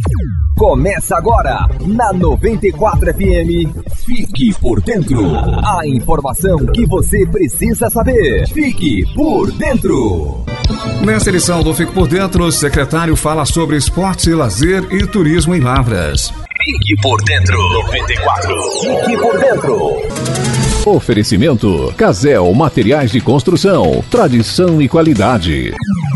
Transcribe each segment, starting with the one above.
Começa agora, na 94 FM, Fique por Dentro. A informação que você precisa saber. Fique por Dentro. Nesta edição do Fique por Dentro, o secretário fala sobre esporte, lazer e turismo em Lavras. Fique por Dentro. 94. Fique por Dentro. Oferecimento: Casel Materiais de Construção, tradição e qualidade.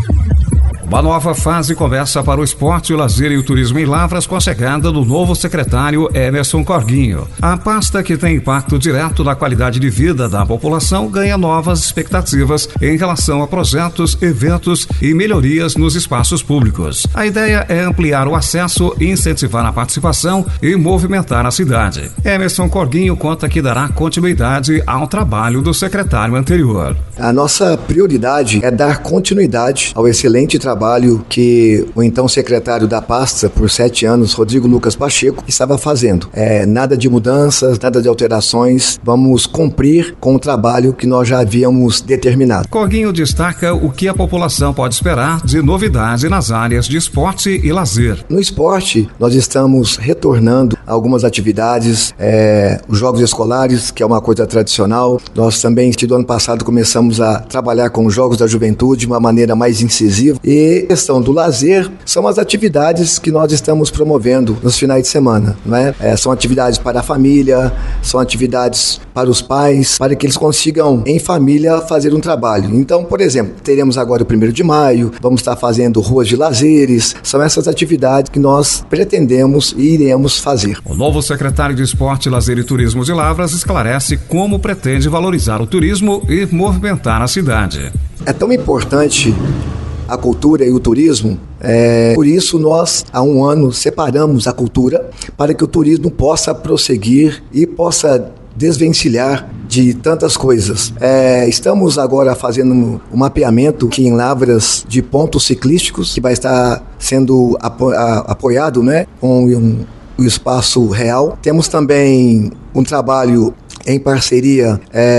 Uma nova fase começa para o esporte, o lazer e o turismo em Lavras com a chegada do novo secretário Emerson Corguinho. A pasta que tem impacto direto na qualidade de vida da população ganha novas expectativas em relação a projetos, eventos e melhorias nos espaços públicos. A ideia é ampliar o acesso, incentivar a participação e movimentar a cidade. Emerson Corguinho conta que dará continuidade ao trabalho do secretário anterior. A nossa prioridade é dar continuidade ao excelente trabalho que o então secretário da pasta por 7 anos, Rodrigo Lucas Pacheco, estava fazendo. Nada de mudanças, nada de alterações, vamos cumprir com o trabalho que nós já havíamos determinado. Corguinho destaca o que a população pode esperar de novidade nas áreas de esporte e lazer. No esporte, nós estamos retornando a algumas atividades, os jogos escolares, que é uma coisa tradicional. Nós também, do ano passado, começamos a trabalhar com os jogos da juventude de uma maneira mais incisiva. E a questão do lazer são as atividades que nós estamos promovendo nos finais de semana, não é? São atividades para a família, são atividades para os pais, para que eles consigam, em família, fazer um trabalho. Então, por exemplo, teremos agora o 1º de maio, vamos estar fazendo ruas de lazeres, são essas atividades que nós pretendemos e iremos fazer. O novo secretário de Esporte, Lazer e Turismo de Lavras esclarece como pretende valorizar o turismo e movimentar a cidade. É tão importante a cultura e o turismo, por isso nós há 1 ano separamos a cultura para que o turismo possa prosseguir e possa desvencilhar de tantas coisas. Estamos agora fazendo um mapeamento aqui em Lavras de pontos ciclísticos que vai estar sendo apoiado, né, com o Espaço Real. Temos também um trabalho em parceria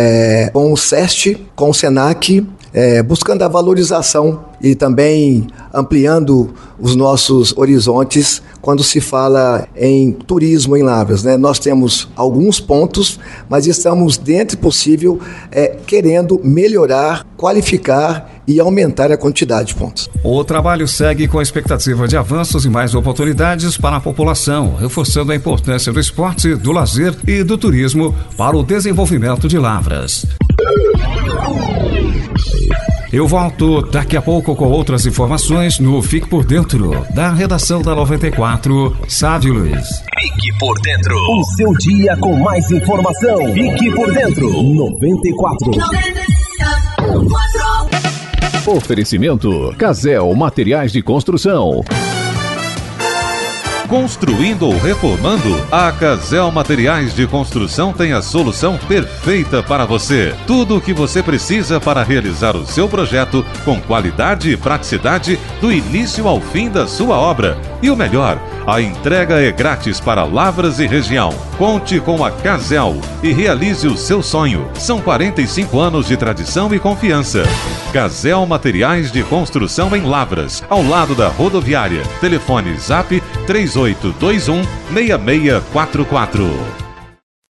com o SEST, com o SENAC, buscando a valorização e também ampliando os nossos horizontes quando se fala em turismo em Lavras, né? Nós temos alguns pontos, mas estamos, dentro do possível, querendo melhorar, qualificar e aumentar a quantidade de pontos. O trabalho segue com a expectativa de avanços e mais oportunidades para a população, reforçando a importância do esporte, do lazer e do turismo para o desenvolvimento de Lavras. Eu volto daqui a pouco com outras informações no Fique por Dentro, da redação da 94, Sávio Luiz. Fique por Dentro, o seu dia com mais informação. Fique por Dentro, 94. Oferecimento: Casel Materiais de Construção. Construindo ou reformando? A Casel Materiais de Construção tem a solução perfeita para você. Tudo o que você precisa para realizar o seu projeto com qualidade e praticidade do início ao fim da sua obra. E o melhor, a entrega é grátis para Lavras e região. Conte com a Casel e realize o seu sonho. São 45 anos de tradição e confiança. Casel Materiais de Construção em Lavras, ao lado da rodoviária. Telefone Zap 3821-6644.